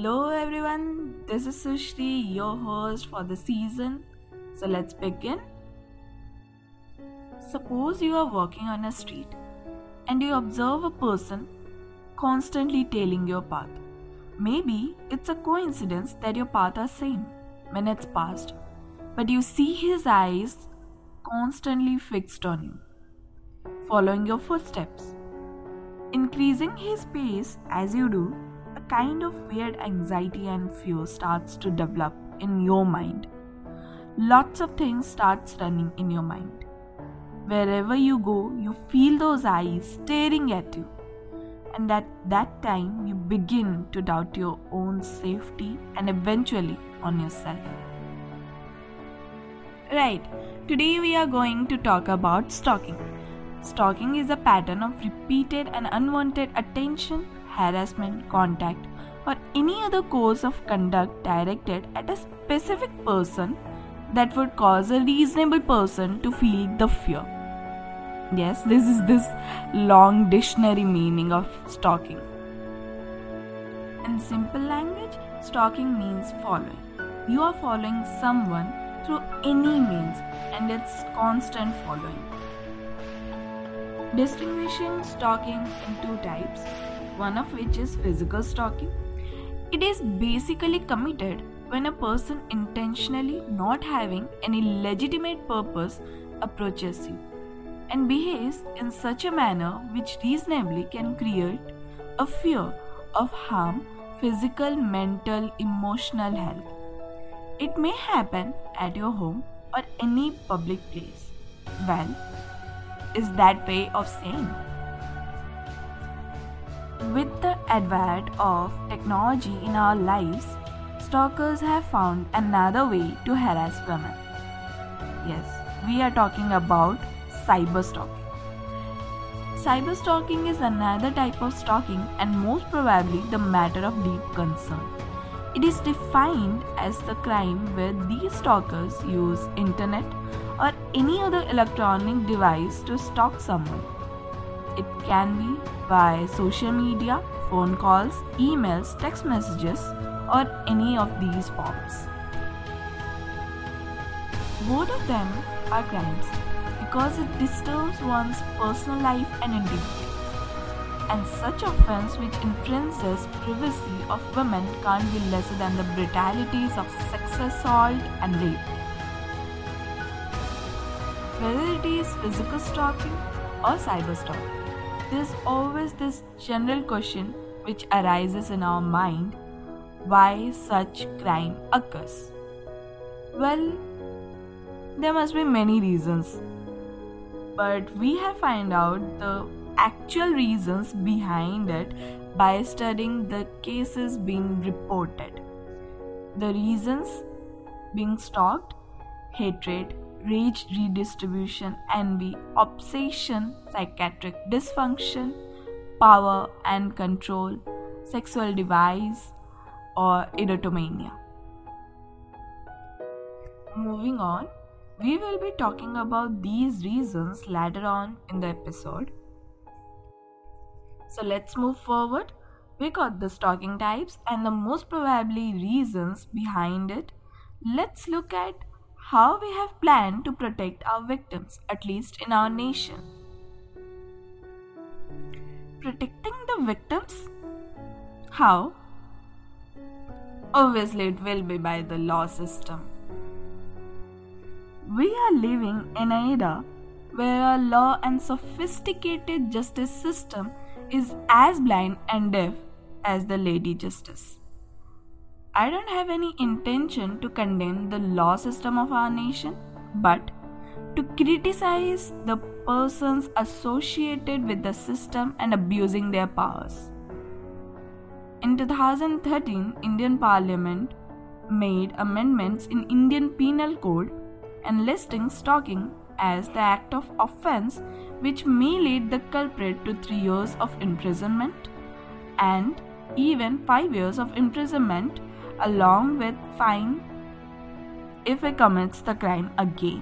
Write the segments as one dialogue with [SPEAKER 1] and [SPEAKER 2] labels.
[SPEAKER 1] Hello everyone, this is Sushri, your host for the season. So let's begin. Suppose you are walking on a street and you observe a person constantly tailing your path. Maybe it's a coincidence that your path are same minutes passed, but you see his eyes constantly fixed on you, following your footsteps. Increasing his pace as you do, a kind of weird anxiety and fear starts to develop in your mind. Lots of things starts running in your mind. Wherever you go, you feel those eyes staring at you. And at that time, you begin to doubt your own safety and eventually on yourself. Right, today we are going to talk about stalking. Stalking is a pattern of repeated and unwanted attention, harassment, contact, or any other course of conduct directed at a specific person that would cause a reasonable person to feel the fear. Yes, this is this long dictionary meaning of stalking. In simple language, stalking means following. You are following someone through any means and it's constant following. Distinguishing stalking in two types, one of which is physical stalking. It is basically committed when a person intentionally not having any legitimate purpose approaches you and behaves in such a manner which reasonably can create a fear of harm, physical, mental, emotional health. It may happen at your home or any public place. Well, is that way of saying. With the advent of technology in our lives, stalkers have found another way to harass women. Yes, we are talking about cyber stalking. Cyber stalking is another type of stalking and most probably the matter of deep concern. It is defined as the crime where these stalkers use internet or any other electronic device to stalk someone. It can be via social media, phone calls, emails, text messages, or any of these forms. Both of them are crimes because it disturbs one's personal life and integrity. And such offense which infringes privacy of women can't be lesser than the brutalities of sex assault and rape. Whether it is physical stalking or cyber stalking, there is always this general question which arises in our mind: why such crime occurs? Well, there must be many reasons, but we have found out the actual reasons behind it by studying the cases being reported. The reasons being stalked: hatred, rage redistribution, envy, obsession, psychiatric dysfunction, power and control, sexual device, or erotomania. Moving on, we will be talking about these reasons later on in the episode. So let's move forward. We got the stalking types and the most probably reasons behind it. Let's look at how we have planned to protect our victims, at least in our nation. Protecting the victims? How? Obviously, it will be by the law system. We are living in an era where our law and sophisticated justice system is as blind and deaf as the Lady Justice. I don't have any intention to condemn the law system of our nation, but to criticize the persons associated with the system and abusing their powers. In 2013, Indian Parliament made amendments in Indian Penal Code enlisting stalking as the act of offence which may lead the culprit to 3 years of imprisonment and even 5 years of imprisonment along with fine if he commits the crime again.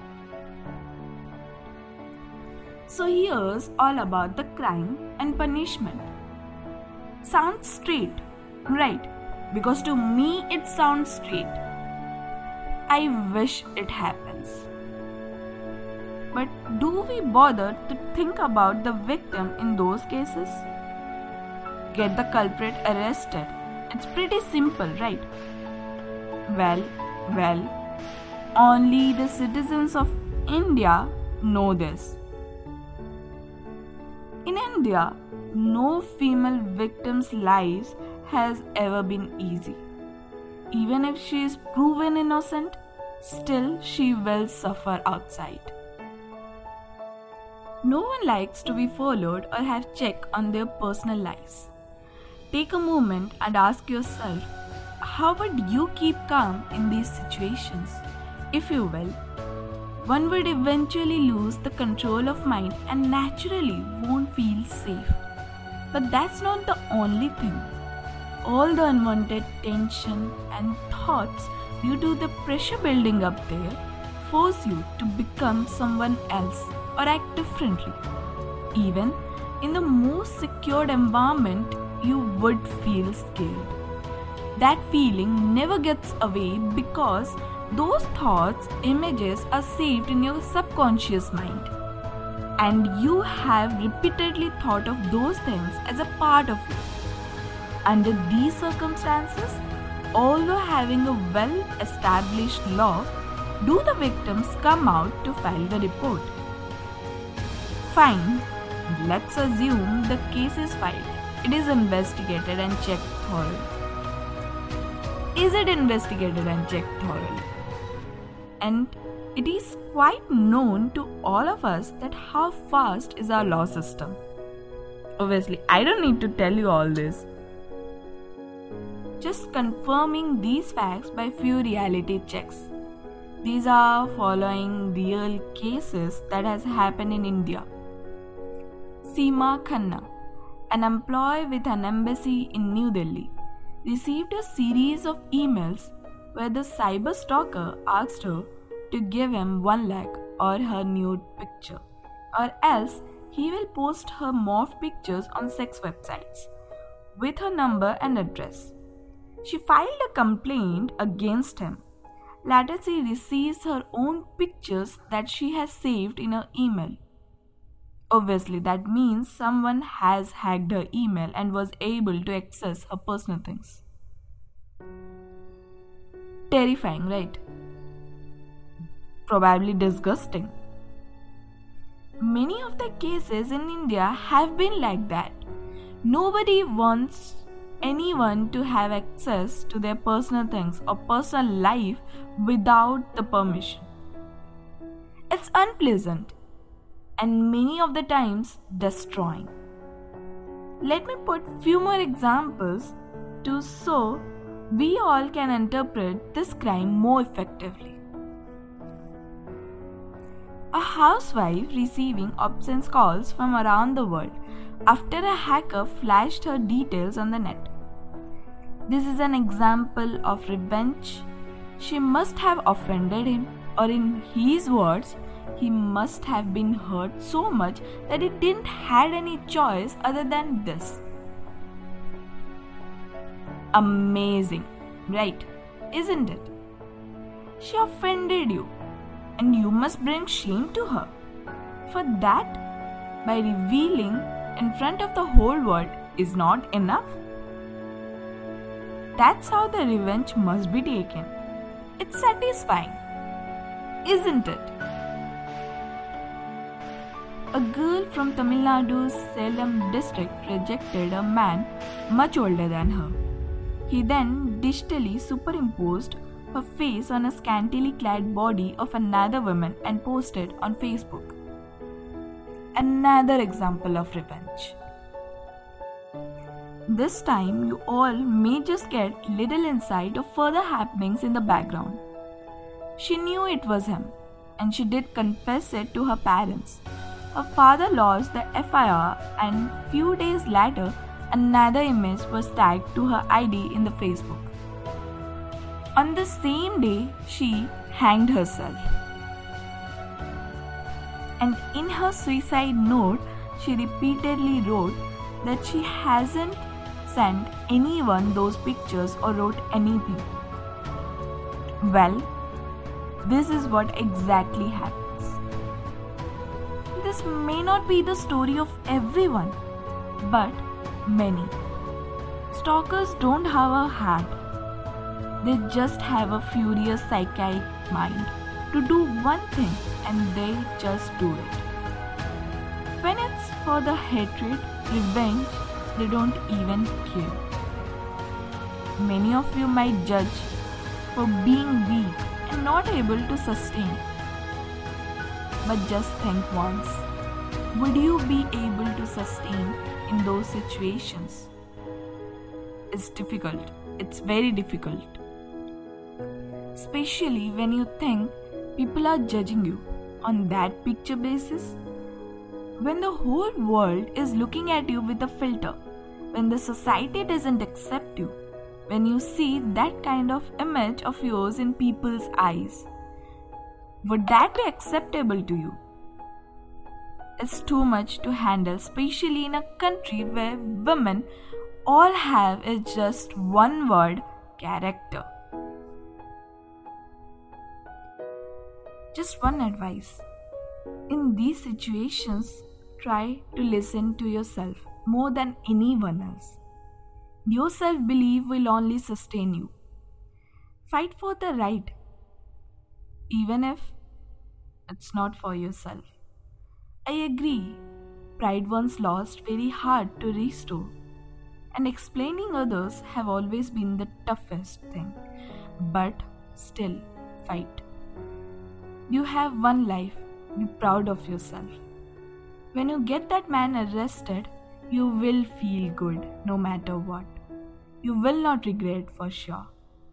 [SPEAKER 1] So here's all about the crime and punishment. Sounds straight, right? because to me it sounds straight. I wish it happens. But do we bother to think about the victim in those cases? Get the culprit arrested. It's pretty simple, right? Well, only the citizens of India know this. In India, no female victim's life has ever been easy. Even if she is proven innocent, still she will suffer outside. No one likes to be followed or have check on their personal lives. Take a moment and ask yourself, how would you keep calm in these situations? If you will, one would eventually lose the control of mind and naturally won't feel safe. But that's not the only thing. All the unwanted tension and thoughts due to the pressure building up there force you to become someone else or act differently. Even in the most secured environment, you would feel scared. That feeling never gets away because those thoughts, images are saved in your subconscious mind. And you have repeatedly thought of those things as a part of you. Under these circumstances, although having a well-established law, do the victims come out to file the report? Fine, let's assume the case is filed. It is investigated and checked thoroughly. Is it investigated and checked thoroughly? And it is quite known to all of us that how fast is our law system. Obviously, I don't need to tell you all this. Just confirming these facts by few reality checks. These are following real cases that has happened in India. Seema Khanna, an employee with an embassy in New Delhi, received a series of emails where the cyber stalker asked her to give him 1 lakh or her nude picture, or else he will post her morphed pictures on sex websites with her number and address. She filed a complaint against him. Later, she receives her own pictures that she has saved in her email. Obviously, that means someone has hacked her email and was able to access her personal things. Terrifying, right? Probably disgusting. Many of the cases in India have been like that. Nobody wants anyone to have access to their personal things or personal life without the permission. It's unpleasant and many of the times destroying. Let me put few more examples so we all can interpret this crime more effectively. A housewife receiving obscene calls from around the world after a hacker flashed her details on the net. This is an example of revenge. She must have offended him, or in his words, he must have been hurt so much that he didn't had any choice other than this. Amazing, right? Isn't it? She offended you, and you must bring shame to her. For that, by revealing in front of the whole world is not enough. That's how the revenge must be taken. It's satisfying, isn't it? A girl from Tamil Nadu's Salem district rejected a man much older than her. He then digitally superimposed her face on a scantily clad body of another woman and posted on Facebook. Another example of revenge. This time you all may just get little insight of further happenings in the background. She knew it was him, and she did confess it to her parents. Her father lodged the FIR, and few days later another image was tagged to her ID in the Facebook. On the same day, she hanged herself. And in her suicide note, she repeatedly wrote that she hasn't sent anyone those pictures or wrote anything. Well, this is what exactly happens. This may not be the story of everyone, but many. Stalkers don't have a heart. They just have a furious psychic mind to do one thing and they just do it. When it's for the hatred, revenge, they don't even care. Many of you might judge for being weak and not able to sustain. But just think once. Would you be able to sustain in those situations? It's difficult. It's very difficult. Especially when you think people are judging you on that picture basis. When the whole world is looking at you with a filter. When the society doesn't accept you. When you see that kind of image of yours in people's eyes. Would that be acceptable to you? It's too much to handle, especially in a country where women all have is just one word, character. Just one advice. In these situations, try to listen to yourself more than anyone else. Your self-belief will only sustain you. Fight for the right, even if it's not for yourself. I agree, pride once lost very hard to restore. And explaining others have always been the toughest thing. But still, fight. You have one life. Be proud of yourself. When you get that man arrested, you will feel good no matter what. You will not regret for sure.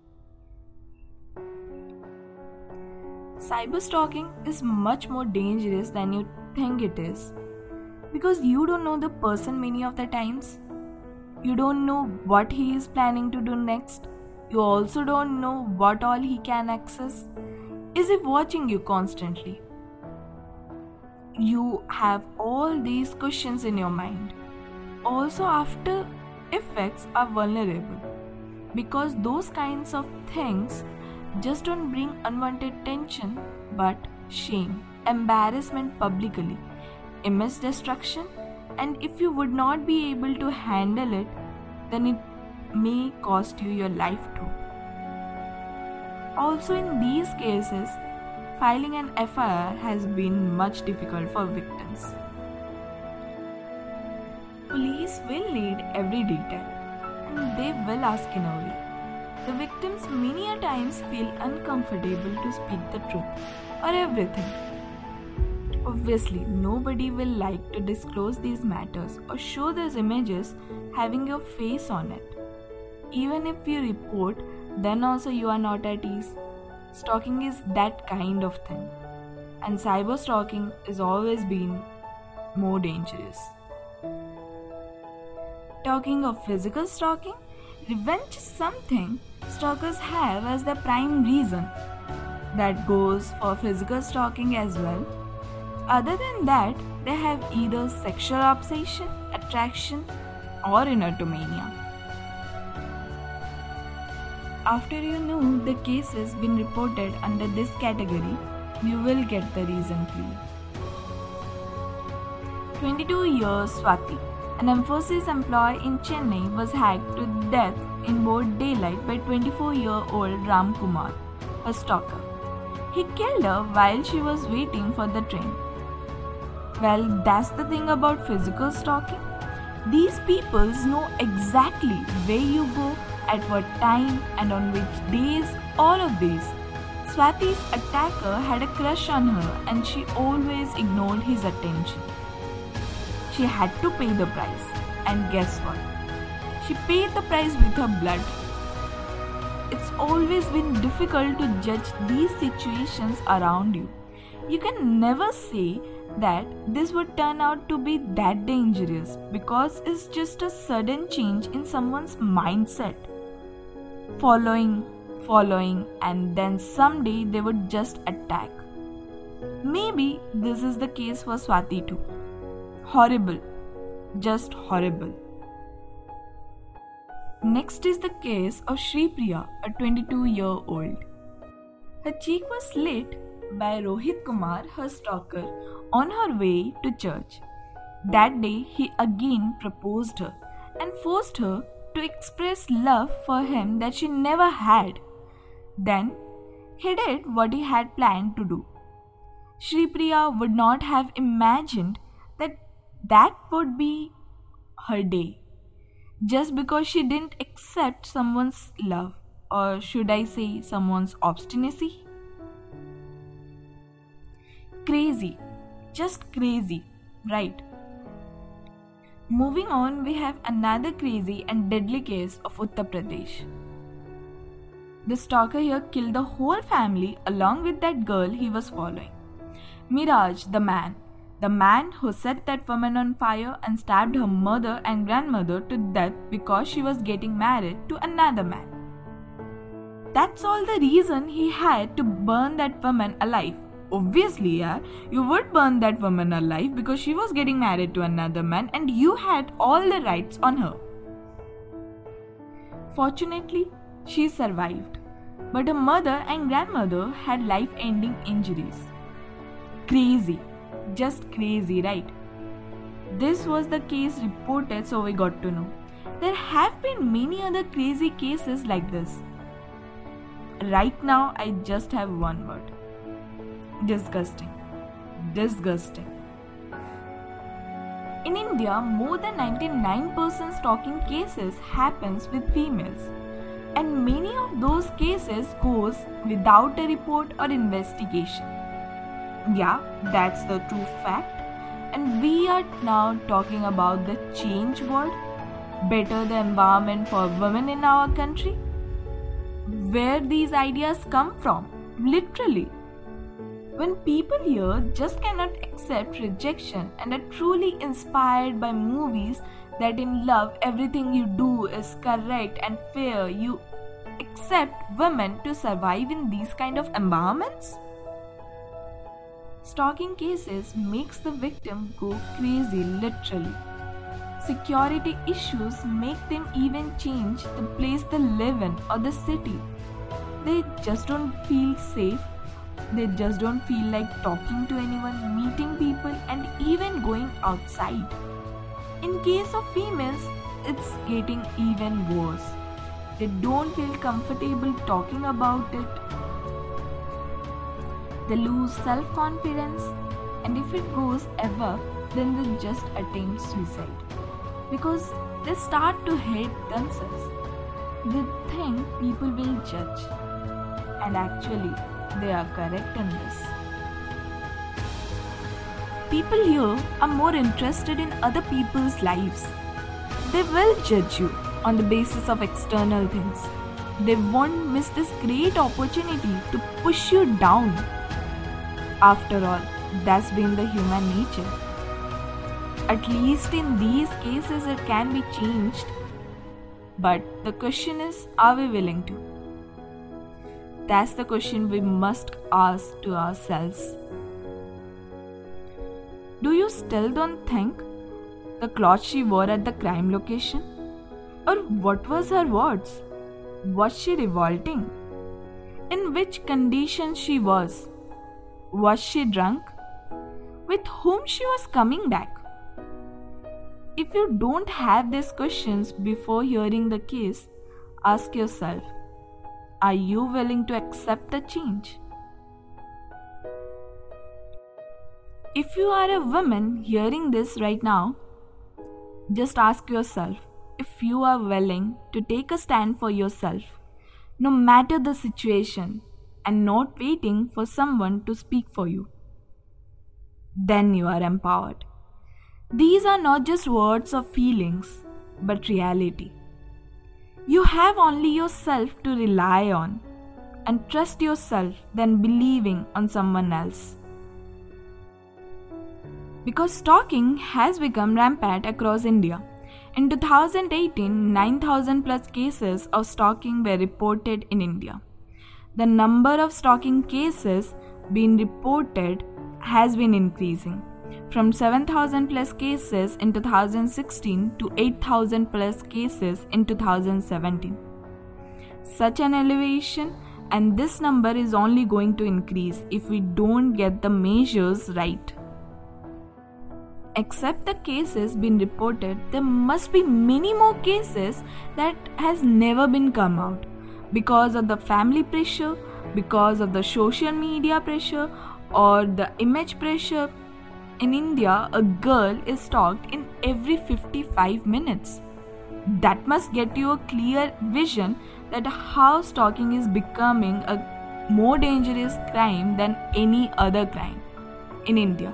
[SPEAKER 1] Cyberstalking is much more dangerous than you think it is. Because you don't know the person many of the times. You don't know what he is planning to do next. You also don't know what all he can access. Is he watching you constantly? You have all these questions in your mind. Also, after effects are vulnerable because those kinds of things just don't bring unwanted tension but shame, embarrassment publicly, image destruction, and if you would not be able to handle it, then it may cost you your life too. Also, in these cases, filing an FIR has been much difficult for victims. Police will need every detail and they will ask in a way. The victims many a times feel uncomfortable to speak the truth or everything. Obviously, nobody will like to disclose these matters or show these images having your face on it. Even if you report, then also you are not at ease. Stalking is that kind of thing. And cyber stalking has always been more dangerous. Talking of physical stalking, revenge is something stalkers have as their prime reason. That goes for physical stalking as well. Other than that, they have either sexual obsession, attraction, or erotomania. After you know the case has been reported under this category, you will get the reason clear. 22-year Swati, an Infosys employee in Chennai, was hacked to death in broad daylight by 24-year-old Ram Kumar, a stalker. He killed her while she was waiting for the train. Well, that's the thing about physical stalking. These people know exactly where you go, at what time, and on which days, all of these. Swati's attacker had a crush on her and she always ignored his attention. She had to pay the price. And guess what? She paid the price with her blood. It's always been difficult to judge these situations around you. You can never say that this would turn out to be that dangerous because it's just a sudden change in someone's mindset. Following, and then someday they would just attack. Maybe this is the case for Swati too. Horrible. Just horrible. Next is the case of Shri Priya, a 22-year-old. Her cheek was slit by Rohit Kumar, her stalker, on her way to church. That day, he again proposed her and forced her to express love for him that she never had. Then, he did what he had planned to do. Shri Priya would not have imagined that that would be her day, just because she didn't accept someone's love, or should I say, someone's obstinacy. Crazy, just crazy, right? Moving on, we have another crazy and deadly case of Uttar Pradesh. The stalker here killed the whole family along with that girl he was following. Miraj, the man who set that woman on fire and stabbed her mother and grandmother to death because she was getting married to another man. That's all the reason he had to burn that woman alive. Obviously, yeah, you would burn that woman alive because she was getting married to another man and you had all the rights on her. Fortunately, she survived, but her mother and grandmother had life-ending injuries. Crazy, just crazy, right? This was the case reported, so we got to know. There have been many other crazy cases like this. Right now, I just have one word. Disgusting. Disgusting. In India, more than 99% stalking cases happens with females, and many of those cases goes without a report or investigation. Yeah, that's the true fact. And we are now talking about the change word, better the environment for women in our country. Where these ideas come from, literally. When people here just cannot accept rejection and are truly inspired by movies that in love everything you do is correct and fair, you accept women to survive in these kind of environments? Stalking cases makes the victim go crazy literally. Security issues make them even change the place they live in or the city. They just don't feel safe. They just don't feel like talking to anyone, meeting people, and even going outside. In case of females, it's getting even worse. They don't feel comfortable talking about it. They lose self-confidence, and if it goes ever, then they just attempt suicide. Because they start to hate themselves. They think people will judge. And actually, they are correct in this. People here are more interested in other people's lives. They will judge you on the basis of external things. They won't miss this great opportunity to push you down. After all, that's been the human nature. At least in these cases it can be changed. But the question is, are we willing to? That's the question we must ask to ourselves. Do you still don't think the clothes she wore at the crime location? Or what was her words? Was she revolting? In which condition she was? Was she drunk? With whom she was coming back? If you don't have these questions before hearing the case, ask yourself, are you willing to accept the change? If you are a woman hearing this right now, just ask yourself if you are willing to take a stand for yourself, no matter the situation, and not waiting for someone to speak for you. Then you are empowered. These are not just words or feelings, but reality. You have only yourself to rely on, and trust yourself than believing on someone else. Because stalking has become rampant across India. In 2018, 9,000 plus cases of stalking were reported in India. The number of stalking cases being reported has been increasing. from 7,000 plus cases in 2016 to 8,000 plus cases in 2017. Such an elevation, and this number is only going to increase if we don't get the measures right. Except the cases been reported, there must be many more cases that has never been come out because of the family pressure, because of the social media pressure, or the image pressure. In India, a girl is stalked in every 55 minutes. That must get you a clear vision that how stalking is becoming a more dangerous crime than any other crime in India.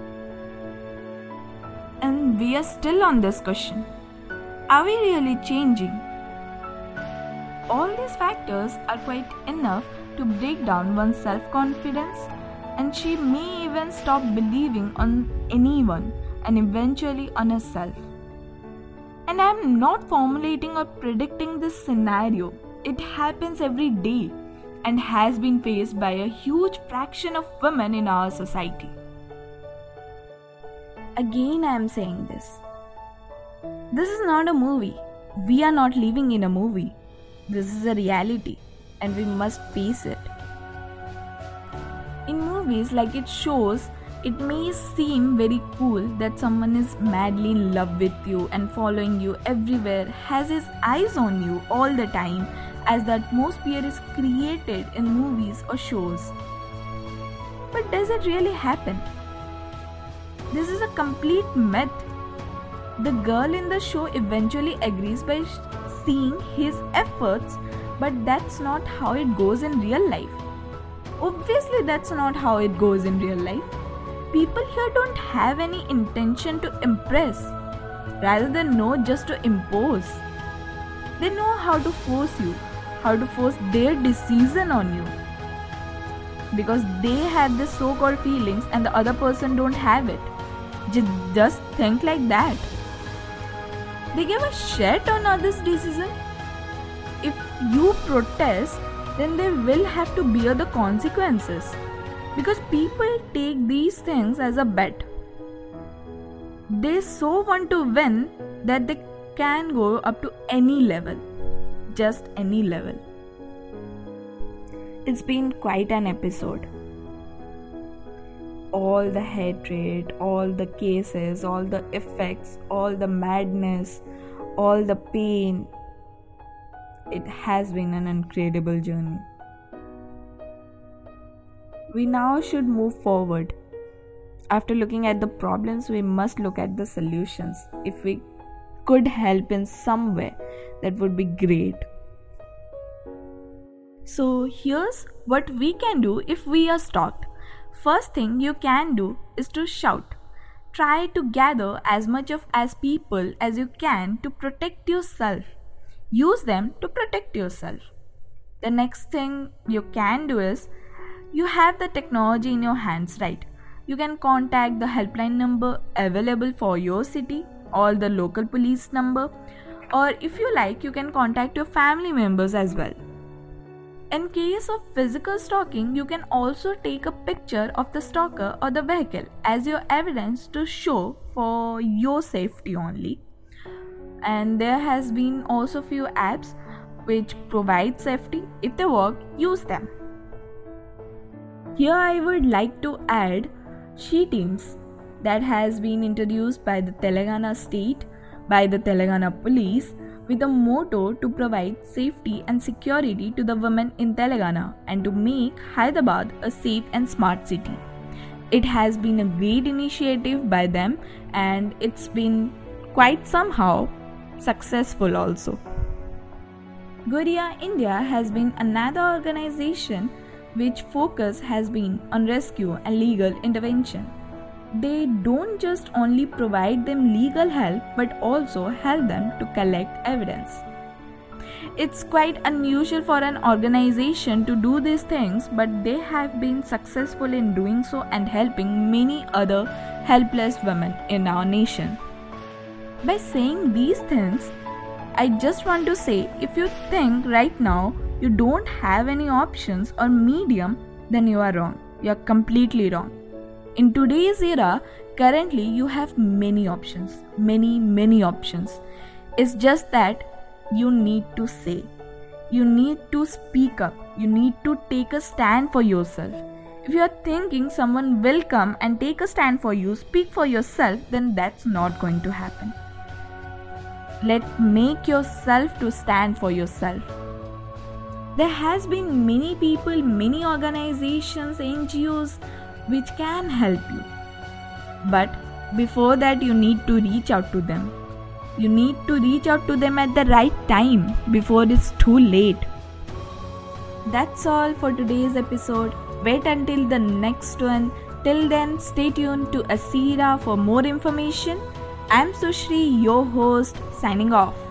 [SPEAKER 1] And we are still on this question. Are we really changing? All these factors are quite enough to break down one's self-confidence, and she may even stop believing on anyone and eventually on herself. And I am not formulating or predicting this scenario. It happens every day and has been faced by a huge fraction of women in our society. Again, I am saying this. This is not a movie. We are not living in a movie. This is a reality, and we must face it. In movies, like it shows, it may seem very cool that someone is madly in love with you and following you everywhere, has his eyes on you all the time, as the atmosphere is created in movies or shows. But does it really happen? This is a complete myth. The girl in the show eventually agrees by seeing his efforts, but that's not how it goes in real life. Obviously, that's not how it goes in real life. People here don't have any intention to impress, rather than know just to impose. They know how to force you, how to force their decision on you. Because they have the so-called feelings and the other person don't have it. Just think like that. They give a shit on others' decision. If you protest, then they will have to bear the consequences. Because people take these things as a bet. They so want to win that they can go up to any level. Just any level. It's been quite an episode. All the hatred, all the cases, all the effects, all the madness, all the pain. It has been an incredible journey. We now should move forward. After looking at the problems, we must look at the solutions. If we could help in some way, that would be great. So here's what we can do if we are stalked. First thing you can do is to shout. Try to gather as much as people as you can to protect yourself. Use them to protect yourself. The next thing you can do is, you have the technology in your hands, right? You can contact the helpline number available for your city or the local police number, or if you like, you can contact your family members as well. In case of physical stalking, you can also take a picture of the stalker or the vehicle as your evidence to show for your safety only. And there has been also few apps which provide safety. If they work, use them. Here I would like to add She Teams that has been introduced by the Telangana state, by the Telangana police, with a motto to provide safety and security to the women in Telangana and to make Hyderabad a safe and smart city. It has been a great initiative by them, and it's been quite somehow successful also. Guria India has been another organization which focus has been on rescue and legal intervention. They don't just only provide them legal help but also help them to collect evidence. It's quite unusual for an organization to do these things, but they have been successful in doing so and helping many other helpless women in our nation. By saying these things, I just want to say, if you think right now you don't have any options or medium, then you are wrong. You are completely wrong. In today's era, currently you have many options, many options. It's just that you need to say, you need to speak up, you need to take a stand for yourself. If you are thinking someone will come and take a stand for you, speak for yourself, then that's not going to happen. Make yourself to stand for yourself. There has been many people, many organizations, NGOs which can help you. But before that, you need to reach out to them. You need to reach out to them at the right time before it's too late. That's all for today's episode. Wait until the next one. Till then, stay tuned to Asira for more information. I'm Sushri, your host, signing off.